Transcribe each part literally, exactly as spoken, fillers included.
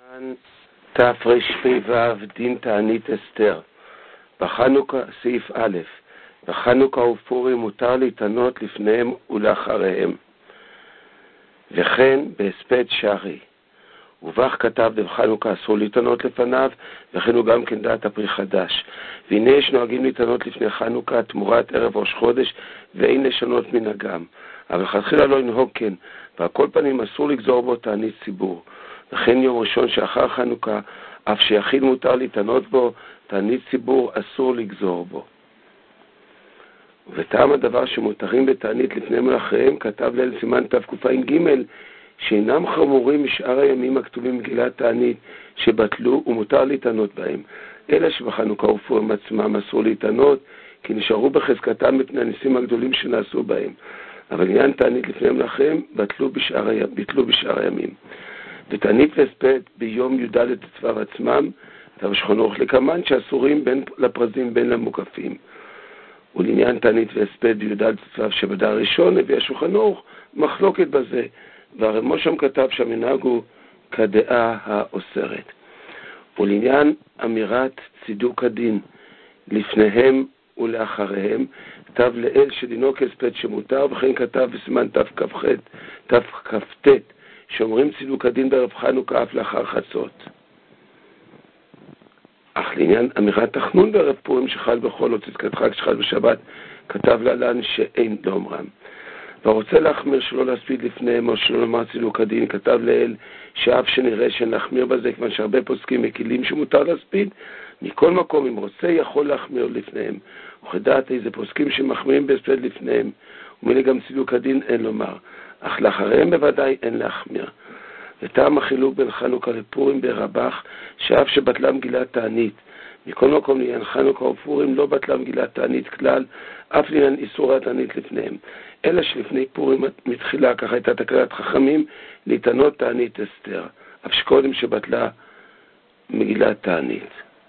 תרפ"ו דין תענית אסתר. בחנוכה, סעיף א', בחנוכה ופורים מותר להתענות לפניהם ולאחריהם. וכן בהספד שרי. ובך כתב בחנוכה אסור להתענות לפניו, וכן הוא גם כן דעת הפרי חדש. והנה יש נוהגים להתענות לפני חנוכה תמורת ערב ראש חודש, ואין לשנות מנהגם. אבל חתחילה לא ינהוג כן, ועל כל פנים אסור לגזור בו תענית ציבור. וכן יום ראשון שאחר חנוכה, אף שיחיד מותר להתענות בו, תענית ציבור אסור לגזור בו. וטעם הדבר שמותרים בתענית לפניהם ולאחריהם, כתב ליל סימן תק"ג, שאינם חמורים משאר הימים הכתובים מגילת תענית שבטלו ומותר להתענות בהם, אלא שבחנוכה ופורים עצמם אסור להתענות, כי נשארו בחזקתם מפני הניסים הגדולים שנעשו בהם. אבל עניין תענית לפניהם ולאחריהם בטלו בשאר, בטלו בשאר הימים. ותענית והספד ביום י"ד תצוו עצמם, תו שולחן ערוך לקמן שאסורים בין לפרזים בין למוקפים. ולעניין תענית והספד בי"ד תצוו שבדע הראשון הביא השולחן ערוך מחלוקת בזה, והרמו שם כתב שהמנהג הוא כדעה האוסרת. ולעניין אמירת צידוק הדין לפניהם ולאחריהם, כתב לאל שדינו כהספד שמותר, וכן כתב בסימן תכ"ח, תכ"ט, שאומרים צידוק הדין בערב חנוכה אף לאחר חצות. אך לעניין אמירת תחנון בערב פורים שחל בחול או צדקת חג שחל בשבת, כתב להלן שאין לאומרם. והרוצה להחמיר שלא להספיד לפניהם או שלא לומר צידוק הדין, כתב לאל שאף שנראה שאין להחמיר בזה, כיוון שהרבה פוסקים מקילים שמותר להספיד, מכל מקום אם רוצה יכול להחמיר לפניהם. וכדעת איזה פוסקים שמחמירים בהספד לפניהם, ומילה גם צידוק הדין אין לומר, אך לאחריהם בוודאי אין להחמיר. וטעם החילוק בין חנוכה לפורים ברבך, שאף שבטלה מגילת תענית, מכל מקום לעניין חנוכה ופורים לא בטלה מגילת תענית כלל, אף לעניין איסור התענית לפניהם. אלא שלפני פורים מתחילה, ככה הייתה תקנת חכמים, להתענות תענית אסתר, אף שקודם שבטלה מגילת תענית.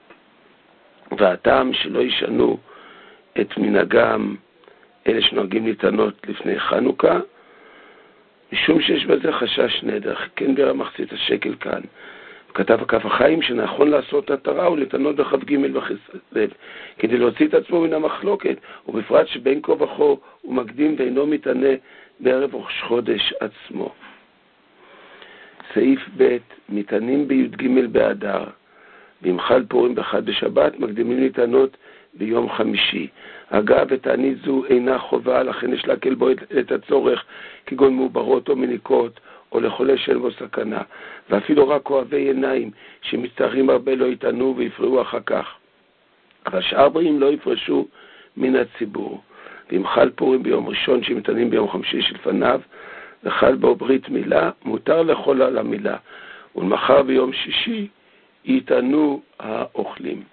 והטעם שלא ישנו את מנהגם אלה שנוהגים להתענות לפני חנוכה, משום שיש בזה חשש נדר, כן בירה מחצית השקל כאן. וכתב הכף החיים שנכון לעשות התרה ולהתענות בכ"ג בכסלו, כדי להוציא את עצמו מן המחלוקת, ובפרט שבין כה וכה הוא מקדים ואינו מתענה בערב ראש חודש עצמו. סעיף ב' מתענים בי"ג באדר, ואם חל פורים באחד בשבת, מקדימים להתענות ביום חמישי. אגב, ותענית זו אינה חובה, לכן יש להקל בו את הצורך, כגון מעוברות או מניקות, או לחולה שאין בו סכנה. ואפילו רק אוהבי עיניים, שמצטערים הרבה לא יתענו ויפרעו אחר כך. אבל שאר בריאים לא יפרשו מן הציבור. ואם חל פורים ביום ראשון, שמתענים ביום חמישי שלפניו, וחל בו ברית מילה, מותר לאכול על המילה. ולמחר ביום שישי, יתענו האוכלים.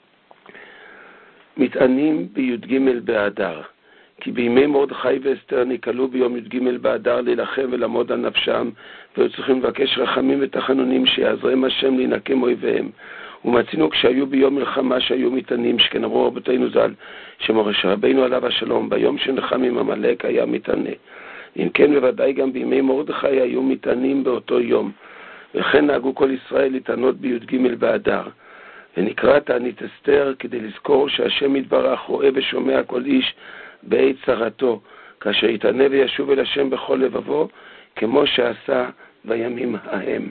מתענים בי"ג באדר, כי בימי מרדכי ואסתר נקלו ביום י"ג באדר להילחם ולעמוד על נפשם, והיו צריכים לבקש רחמים ותחנונים שיעזרם השם להינקם אויביהם. ומצינו כשהיו ביום מלחמה שהיו מתענים, שכן אמרו רבותינו ז"ל, שמורש רבינו עליו השלום, ביום שנחם עם עמלק היה מתענה. אם כן בוודאי גם בימי מרדכי היו מתענים באותו יום. וכן נהגו כל ישראל להתענות בי"ג באדר. ונקרא תענית אסתר כדי לזכור שהשם יתברך רואה ושומע כל איש בעת צרתו, כאשר יתענה וישוב אל השם בכל לבבו, כמו שעשה בימים ההם.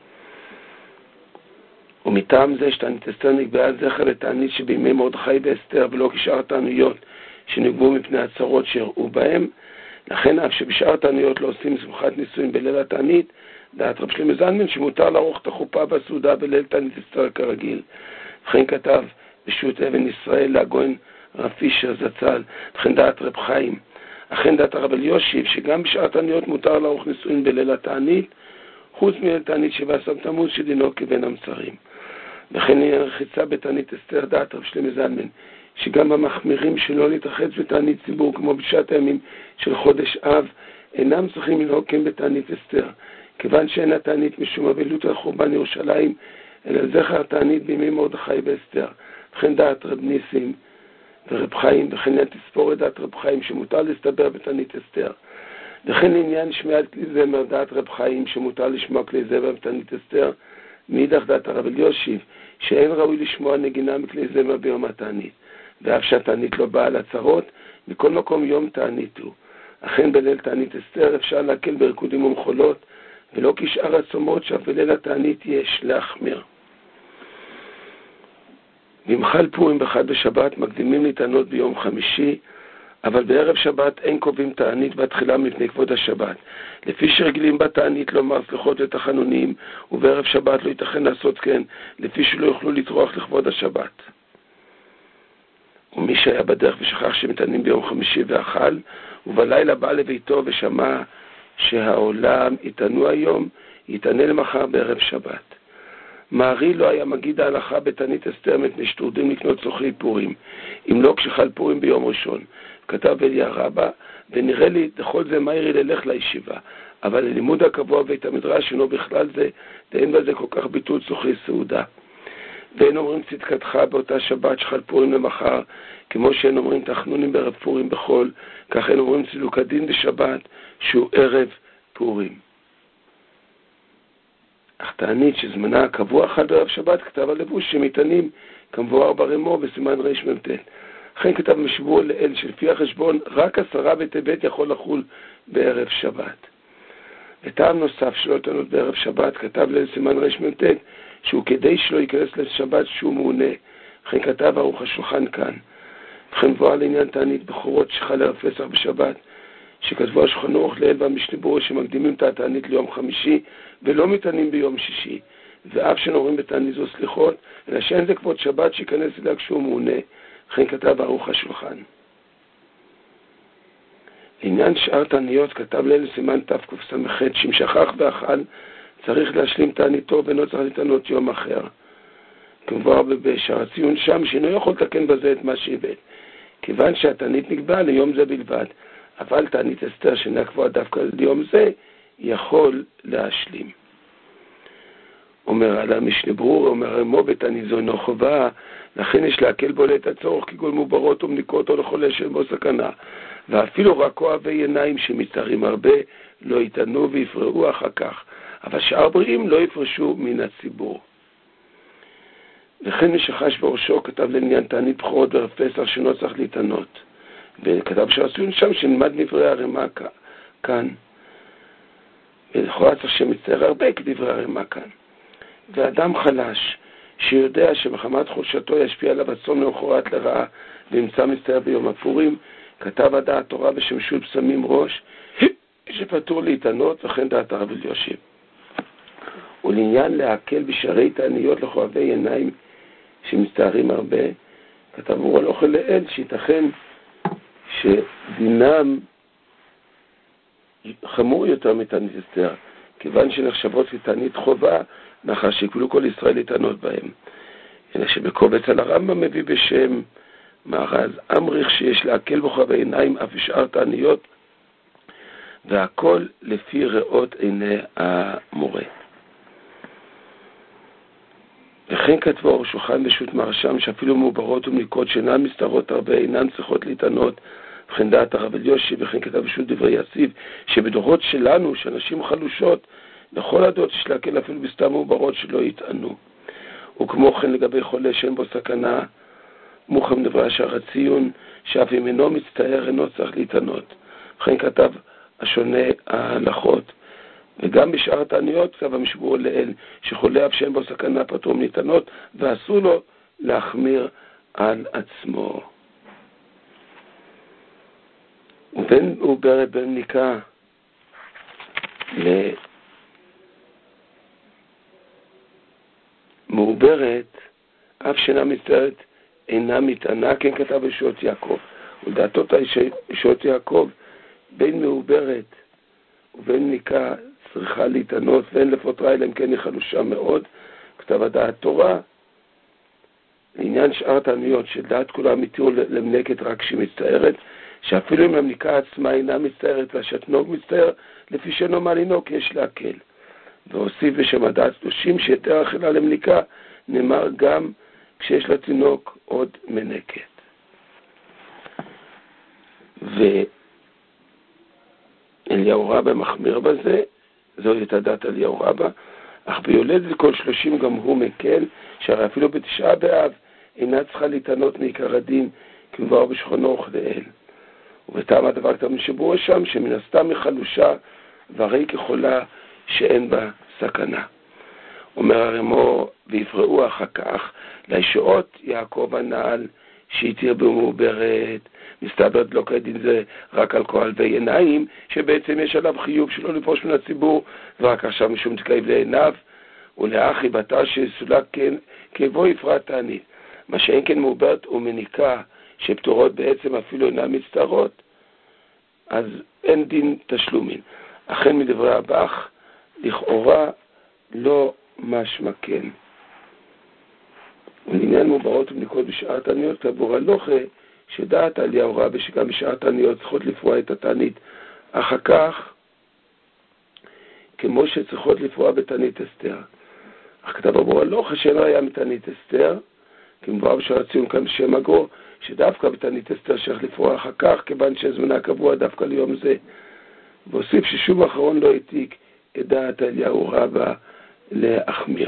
ומטעם זה שתענית אסתר נקבעה זכר לתענית שבימי מרדכי ואסתר, ולא כשאר תעניות שנקבעו מפני הצרות שהראו בהם. לכן אף שבשאר תעניות לא עושים שמחת נישואין בליל התענית, דעת רב שלמה זלמן שמותר לערוך את החופה בסעודה בליל תענית אסתר כרגיל. וכן כתב בשו"ת אבן ישראל להגויין רב פישר זצ"ל, וכן דעת רב חיים. אכן דעת הרב אלישיב שגם בשאר תעניות מותר לערוך נישואין בליל התענית, חוץ מליל תענית שבעה עשר תמוז שדינו כבין המצרים. וכן לעניין רחיצה בתענית אסתר, דעת רב שלמה זלמן, שגם המחמירים שלא להתרחץ בתענית ציבור כמו בשעת הימים של חודש אב, אינם צריכים לנהוג כן בתענית אסתר, כיוון שאין התענית משום אבלות על חורבן ירושלים, אלא זכר התענית בימי מרדכי ואסתר. וכן דעת רב ניסים ורב חיים, וכן תספורת דעת רב חיים שמותר להסתבר בתענית אסתר. וכן לעניין שמיעת כלי זמר דעת רב חיים שמותר לשמוע כלי זמר בתענית אסתר, מאידך דעת הרב אלישיב, שאין ראוי לשמוע נגינה מכלי זמר ביום התענית, ואף שהתענית לא באה לצרות, מכל מקום יום תענית הוא. אכן בליל תענית אסתר אפשר להקל בריקודים ומחולות, ולא כשאר הצומות שאף בליל התענית יש להחמיר. במחל פורים בחד בשבת מקדימים ניתנות ביום חמישי, אבל בערב שבת אין קובעים תענית בתחילה מפני כבוד השבת. לפי שרגילים בתענית לומר סליחות ותחנונים, ובערב שבת לא ייתכן לעשות כן, לפי שלא יוכלו לטרוח לכבוד השבת. ומי שהיה בדרך ושכח שמתענים ביום חמישי ואכל, ובלילה בא לביתו ושמע שהעולם יתענו היום, יתענה למחר בערב שבת. מערי לא היה מגיד ההלכה בתענית אסתר מפני שטורדים לקנות צורכי פורים, אם לא כשחל פורים ביום ראשון. כתב אליה רבא, ונראה לי לכל זה מהירי ללך לישיבה, אבל ללימוד הקבוע בית המדרש אינו בכלל זה, ואין בזה כל כך ביטול צורכי סעודה. ואין אומרים צדקתך באותה שבת שחל פורים למחר, כמו שאין אומרים תחנונים בערב פורים בחול, כך אין אומרים צילוק הדין בשבת, שהוא ערב פורים. אך תענית שזמנה הקבוע חל בערב שבת, כתב הלבוש שמתענים כמבואר ברמו בסימן רש מ"ט. לכן כתב משבוע לאל שלפי החשבון רק עשרה בטבת יכול לחול בערב שבת. וטעם נוסף שלא תענות בערב שבת כתב לאל סימן רש מ"ט שהוא כדי שלא ייכנס לשבת שהוא מעונה. לכן כתב ערוך השולחן כאן. וכן מבואר לעניין תענית בחורות שחל ערב פסח בשבת, שכתבו השולחן ערוך לאל והמשנה ברורה שמקדימים את התענית ליום חמישי ולא מתענים ביום שישי, ואף שנאמרים בתענית זו סליחות, אלא שאין זה כבוד שבת שיכנס אליה כשהוא מעונה. לכן כתב ערוך השולחן. לעניין שאר תעניות כתב לאל סימן תקס"ח שאם שכח ואכל צריך להשלים תעניתו ואינו צריך להתענות יום אחר. כמובן בשער הציון שם שאינו יכול לתקן בזה את מה שאיבד, כיוון שהתענית נקבע ליום זה בלבד, אבל תענית אסתר שאינה קבועה דווקא ליום זה יכול להשלים. אומר על המשנה ברורה, אומר רמו בתענית זו אינו חובה, לכן יש להקל בו לעת הצורך כגון מוברות ומניקות או לחולה שאין בו סכנה, ואפילו רק אוהבי עיניים שמצטערים הרבה לא יתענו ויפרעו אחר כך, אבל שאר בריאים לא יפרשו מן הציבור. וכן מי שחש בראשו כתב לעניין תענית בכורות בערב פסח שאינו צריך להתענות, וכתב שעשו שם שנלמד דברי הרמ"א כאן, ולכאורה צריך שמצטער הרבה כדברי הרמ"א כאן. ואדם חלש שיודע שמחמת חולשתו ישפיע עליו הצום למחרת לרעה וימצא מצטער ביום הפורים, כתב הדעת תורה בשם שול פסמים ראש שפטור להתענות, וכן דעת הרב אלישיב. ולעניין להקל בשערי תעניות לחובבי עיניים שמצטערים הרבה, כתב אור על אוכל לאל שייתכן שדינם חמור יותר מתענית אסתר, כיוון שנחשבות כתענית חובה, מאחר שיקבלו כל ישראל להתענות בהם. אלא שבקובץ על הרמב"ם מביא בשם מארז אמריך שיש להקל בחובבי עיניים אף בשאר תעניות, והכל לפי ראות עיני המורה. וכן כתבו אור שולחן בשו"ת מהרש"ם שאפילו מעוברות ומניקות שאינן מסתרות הרבה אינן צריכות להתענות, וכן דעת הרב אלישיב, וכן כתב בשו"ת דברי יסיב שבדורות שלנו שאנשים חלושות לכל הדעות יש להקל אפילו בסתם מעוברות שלא יתענו. וכמו כן לגבי חולה שאין בו סכנה, מוכם דברי שער הציון שאף אם אינו מצטער אינו צריך להתענות. וכן כתב השונה ההלכות, וגם בשאר התעניות כתב המשבור לאל שחולה אף שאין בו סכנה פטור מלהתענות, ואסור לו להחמיר על עצמו. ובין מעוברת בין ניקה למעוברת אף שאינה מצטערת אינה מתענה, כן כתב ישועות יעקב. ולדעתו ישועות יעקב בין מעוברת ובין ניקה צריכה להתענות ואין לפוטרה אלא אם כן היא חלושה מאוד. כתב הדעת תורה לעניין שאר תעניות שדעת כולם מתירו למנקת רק כשהיא מצטערת, שאפילו אם המניקה עצמה אינה מצטערת והשתנוג מצטער, לפי שאינו מה לנהוג יש להקל. והוסיף בשם הדעת קדושים שיתר אכילה למניקה נאמר גם כשיש לתינוק עוד מנקת. ואליהו רבא מחמיר בזה, זו הייתה דעת אליהו רבא, אך ביולדת כל שלושים גם הוא מקל, שהרי אפילו בתשעה באב אינה צריכה להתענות מעיקר הדין, כי מבואר בשכונו וכדאל. ובטעם הדבר כתב משבור שם, שמן הסתם היא חלושה, והרי כחולה שאין בה סכנה. אומר הרמו, ויפרעו אחר כך, לישועות יעקב הנעל, שהתיר במעוברת, מסתברת לא כדין זה רק על כל הלווי עיניים, שבעצם יש עליו חיוב שלא לפרוש מן הציבור, ורק עכשיו משום תקייב לעיניו, ולאחי בתר שסולה כן, כבו יפרע תענית. מה שאין כן מעוברת ומניקה, שפטורות בעצם אפילו אינן מצטערות, אז אין דין תשלומים. אכן מדברי הבח, לכאורה לא משמע כן. ולעניין מעוברות ומניקות בשאר תעניות, כבור הלוכה, שדעת אליהו רבי שגם בשאר תעניות צריכות לפרוע את התענית. אחר כך, כמו שצריכות לפרוע בתענית אסתר. אך כתב עבור הלוכה שאין ראיה מתענית אסתר, כי מבואר בשאר הציון כאן בשם הגו, שדווקא בתענית אסתר שייך לפרוע אחר כך, כיוון שזמנה קבוע דווקא ליום זה. והוסיף ששוב האחרון לא העתיק את דעת אליהו רבה להחמיר.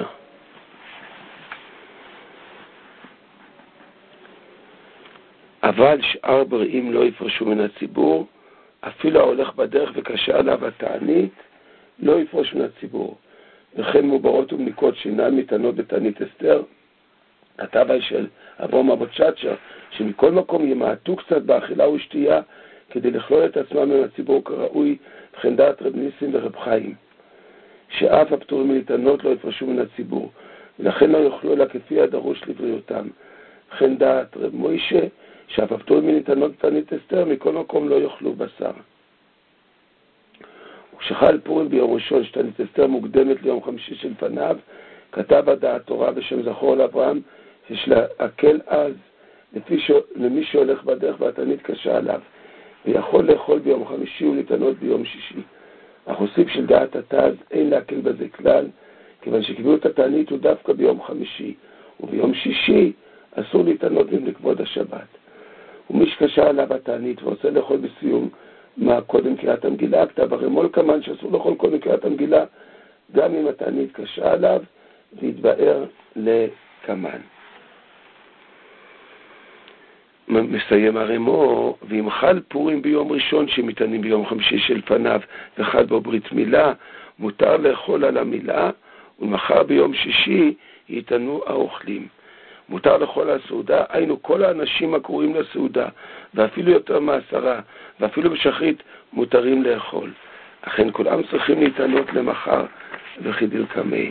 אבל שאר בריאים לא יפרשו מן הציבור, אפילו ההולך בדרך וקשה עליו התענית, לא יפרוש מן הציבור. וכן מעוברות ומניקות שאינן מתענות בתענית אסתר, כתב של אברהם אבוצ'צ'ה, שמכל מקום ימעטו קצת באכילה ושתייה, כדי לכלול את עצמם מן הציבור כראוי, וכן דעת רב ניסים ורב חיים, שאף הפטורים מלהתענות לא יפרשו מן הציבור, ולכן לא יאכלו אלא כפי הדרוש לבריאותם. וכן דעת רב מוישה, שאף הפטורים מלהתענות בתענית אסתר, מכל מקום לא יאכלו בשר. וכשחל פורים ביום ראשון, שתענית אסתר מוקדמת ליום חמישי שלפניו, כתב הדעת תורה בשם זכור לאברהם, שיש להקל אז לפי ש... למי שהולך בדרך והתענית קשה עליו, ויכול לאכול ביום חמישי ולהתענות ביום שישי. אך הוסיף של דעת התז אין להקל בזה כלל, כיוון שקביעות התענית הוא דווקא ביום חמישי, וביום שישי אסור להתענות לכבוד השבת. ומי שקשה עליו התענית ורוצה לאכול בסיום מה קודם קריאת המגילה, כתב הרמול כמן שאסור לאכול קודם קריאת המגילה, גם אם התענית קשה עליו, והתבאר לכמן. מסיים הרמו, ואם חל פורים ביום ראשון שמתענים ביום חמישי של פניו וחל בו ברית מילה, מותר לאכול על המילה, ומחר ביום שישי יתענו האוכלים. מותר לאכול על הסעודה, היינו כל האנשים הקרואים לסעודה, ואפילו יותר מעשרה, ואפילו בשחרית מותרים לאכול. אכן כולם צריכים להתענות למחר וחידל קמי.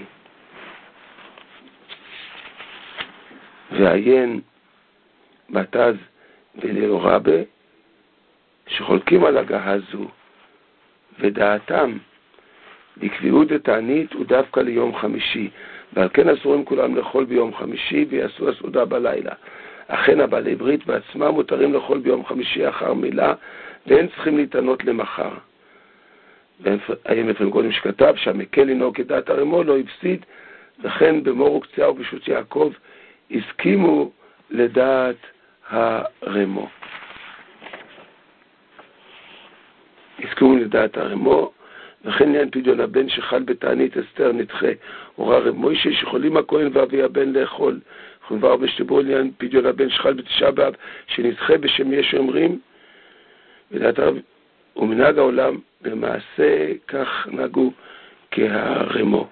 ועיין בתז וליאו רבה שחולקים על הגה זו, ודעתם בקביעות התענית הוא דווקא ליום חמישי, ועל כן אסורים כולם לאכול ביום חמישי ויעשו הסעודה בלילה. אכן הבעלי ברית בעצמם מותרים לאכול ביום חמישי אחר מילה, והם צריכים להתענות למחר. והאם אפרים קודם שכתב שהמקל לנהוג כדעת הרמו לא הפסיד, וכן במור וקציעה ובשוט יעקב הסכימו לדעת הרמו. הסכימו לדעת הרמו, וכן לעניין פדיון הבן שחל בתענית אסתר נדחה. הורה רב מוישה שחולים הכהן ואבי הבן לאכול. כבר בשתברו לעניין פדיון הבן שחל בתשעה באב שנדחה בשם ישו אומרים, ודעת הרב ומנהג העולם במעשה כך נהגו כהרמו.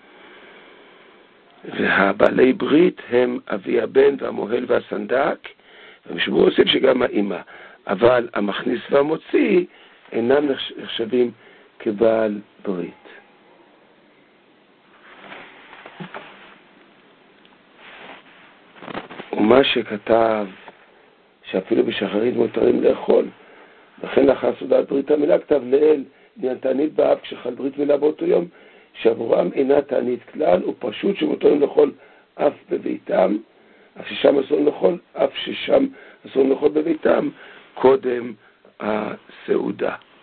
והבעלי ברית הם אבי הבן והמוהל והסנדק, ומשבור הוסיף שגם האמא, אבל המכניס והמוציא אינם נחשבים כבעל ברית. ומה שכתב שאפילו בשחרית מותרים לאכול, וכן לאחר סעודת ברית המילה כתב לאל עניין תענית באב כשחל ברית מילה באותו יום, שעבורם אינה תענית כלל, ופשוט שמותרים לאכול אף בביתם, אף ששם אסור לאכול, אף ששם אסור לאכול בביתם, קודם הסעודה.